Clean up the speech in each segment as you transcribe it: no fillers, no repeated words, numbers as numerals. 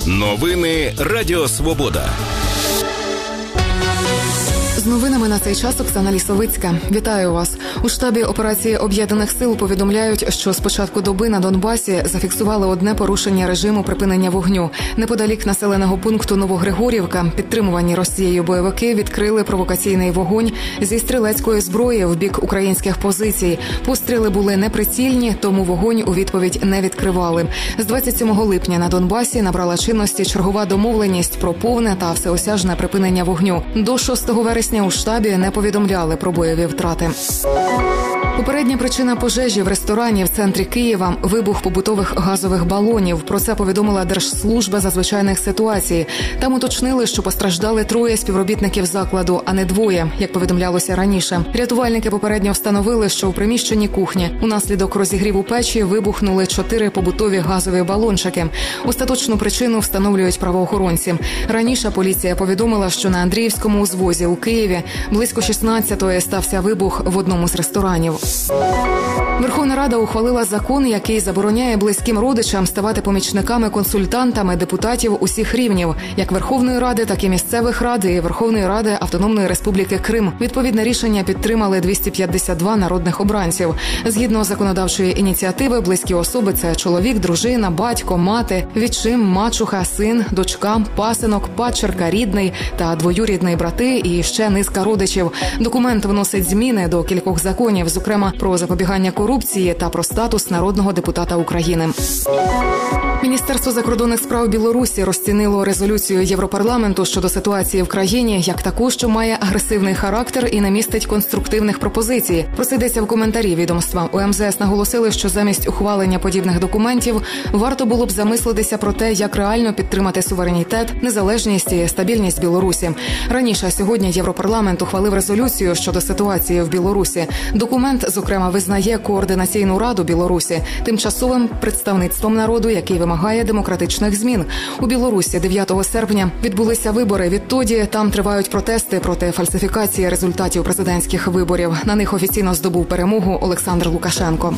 Новини Радіо Свобода. З новинами на цей час Оксана Лісовицька. Вітаю вас. У штабі операції Об'єднаних сил повідомляють, що з початку доби на Донбасі зафіксували одне порушення режиму припинення вогню. Неподалік населеного пункту Новогригорівка підтримувані Росією бойовики відкрили провокаційний вогонь зі стрілецької зброї в бік українських позицій. Постріли були неприцільні, тому вогонь у відповідь не відкривали. З 27 липня на Донбасі набрала чинності чергова домовленість про повне та всеосяжне припинення вогню. До 6 вересня у штабі не повідомляли про бойові втрати. Попередня причина пожежі в ресторані в центрі Києва – вибух побутових газових балонів. Про це повідомила Держслужба з надзвичайних ситуацій. Там уточнили, що постраждали 3 співробітників закладу, а не 2, як повідомлялося раніше. Рятувальники попередньо встановили, що у приміщенні кухні унаслідок розігріву печі вибухнули 4 побутові газові балончики. Остаточну причину встановлюють правоохоронці. Раніше поліція повідомила, що на Андріївському узвозі у Києві близько 16-ї стався вибух в одному з ресторанів. Верховна Рада ухвалила закон, який забороняє близьким родичам ставати помічниками-консультантами депутатів усіх рівнів, як Верховної Ради, так і місцевих рад і Верховної Ради Автономної Республіки Крим. Відповідне рішення підтримали 252 народних обранців. Згідно законодавчої ініціативи, близькі особи – це чоловік, дружина, батько, мати, відчим, мачуха, син, дочка, пасинок, падчерка, рідний та двоюрідний брати і ще низка родичів. Документ вносить зміни до кількох законів, зокрема про запобігання корупції та про статус народного депутата України. Міністерство закордонних справ Білорусі розцінило резолюцію Європарламенту щодо ситуації в країні як таку, що має агресивний характер і не містить конструктивних пропозицій. Про це йдеться в коментарі відомства. У МЗС наголосили, що замість ухвалення подібних документів варто було б замислитися про те, як реально підтримати суверенітет, незалежність і стабільність Білорусі. Раніше сьогодні Європарламент ухвалив резолюцію щодо ситуації в Білорусі. Документ, зокрема, визнає Координаційну раду Білорусі тимчасовим представництвом народу, який вимагає демократичних змін. У Білорусі 9 серпня відбулися вибори. Відтоді там тривають протести проти фальсифікації результатів президентських виборів. На них офіційно здобув перемогу Олександр Лукашенко.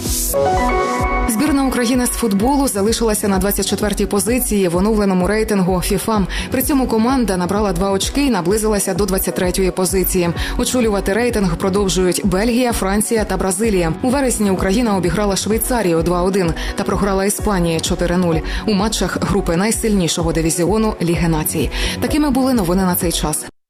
Збірна України з футболу залишилася на 24-й позиції в оновленому рейтингу ФІФА. При цьому команда набрала 2 очки і наблизилася до 23-ї позиції. Очолювати рейтинг продовжують Бельгія, Франція та Бразилія. У вересні Україна обіграла Швейцарію 2-1 та програла Іспанії 4-0 у матчах групи найсильнішого дивізіону Ліги націй. Такими були новини на цей час.